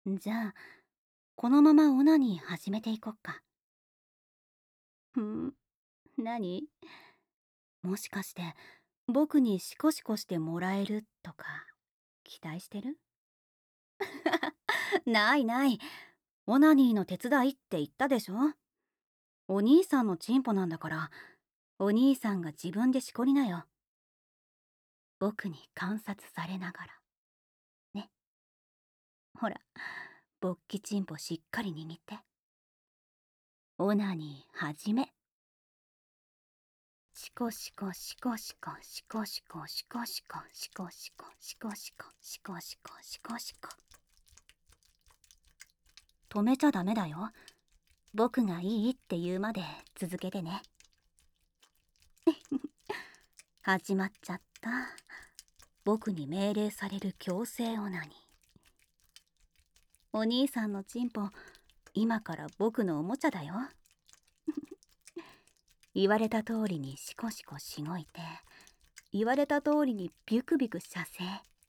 じゃあ、このままオナニー始めていこっか。何？もしかして、僕にシコシコしてもらえるとか、期待してる？ないない。オナニーの手伝いって言ったでしょ？お兄さんのチンポなんだから、お兄さんが自分でしこりなよ。僕に観察されながら。ね。ほら、勃起チンポしっかり握って。オナニー始め。シコシコシコシコシコシコシコシコシコシコシコシコシコシコシコシコ。止めちゃダメだよ。僕がいいって言うまで続けてね。始まっちゃった。僕に命令される強制オナニー。お兄さんのチンポ、今から僕のおもちゃだよ。言われた通りにシコシコしごいて、言われた通りにビュクビュク射精。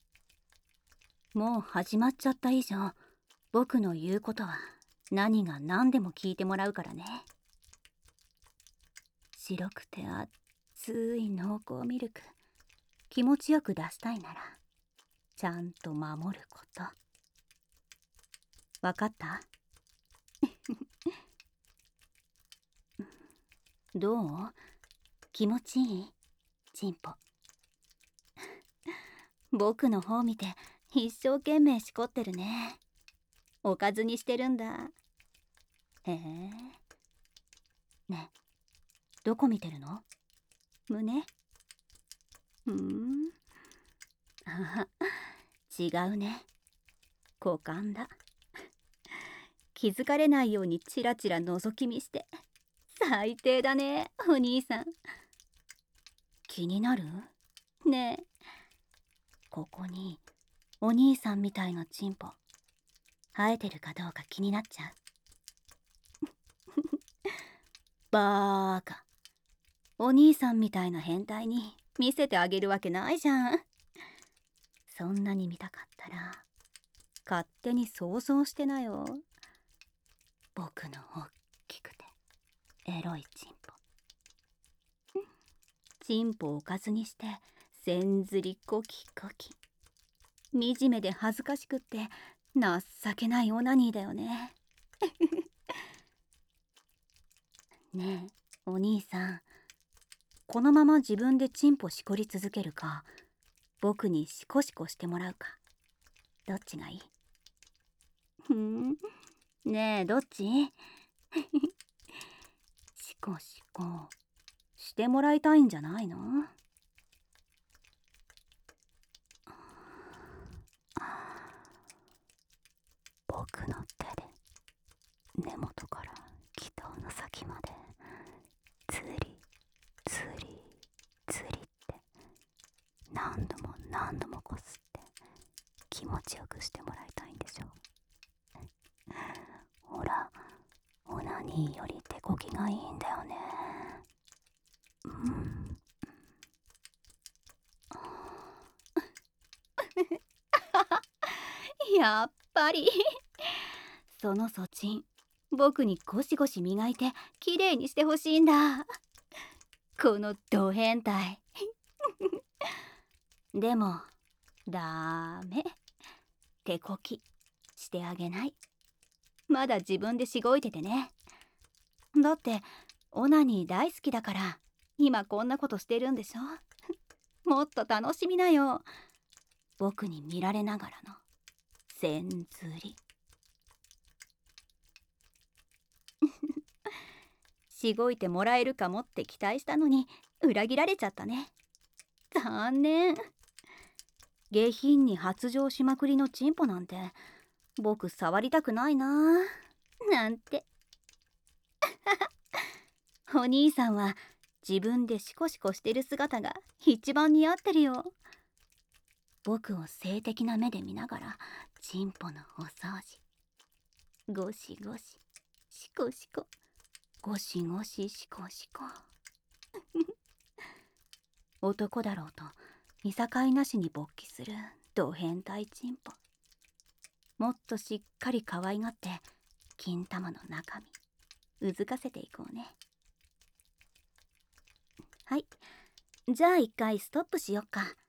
もう始まっちゃった以上、僕の言うことは何が何でも聞いてもらうからね。白くて熱い濃厚ミルク、気持ちよく出したいならちゃんと守ること。わかった？どう？気持ちいい？チンポ。僕の方見て一生懸命しこってるね。おかずにしてるんだ。へえ。ねえ、どこ見てるの？胸？あは、違うね。股間だ。気づかれないようにチラチラ覗き見して。最低だね、お兄さん。気になる？ねえ、ここにお兄さんみたいなチンポ生えてるかどうか気になっちゃう。バーカ。お兄さんみたいな変態に見せてあげるわけないじゃん。そんなに見たかったら勝手に想像してなよ。僕のおっきくてエロいチンポ。チンポをおかずにしてせんずりコキコキ。惨めで恥ずかしくって情けないオナニーだよね。ねえ、お兄さん、このまま自分でチンポしこり続けるか、僕にシコシコしてもらうか、どっちがいい？ねえ、どっち？シコシコしてもらいたいんじゃないの？僕の手で根元から気頭の先までつりつりつりって何度も何度もこすって気持ちよくしてもらいたいんでしょ。ほら、オナニーより手こきがいいんだよね。やっぱりそのそちん、僕にゴシゴシ磨いてきれいにしてほしいんだ。このド変態。でもダメ、手こきしてあげない。まだ自分でしごいててね。だってオナニー大好きだから今こんなことしてるんでしょ。もっと楽しみなよ、僕に見られながらのせんずり。しごいてもらえるかもって期待したのに裏切られちゃったね。残念。下品に発情しまくりのチンポなんて僕触りたくないななんて。お兄さんは自分でシコシコしてる姿が一番似合ってるよ。僕を性的な目で見ながらチンポのお掃除。ゴシゴシシコシコゴシゴシシコシコ。男だろうと見境なしに勃起するド変態チンポ。 もっとしっかり可愛がって金玉の中身うずかせていこうね。はい、じゃあ一回ストップしよっか。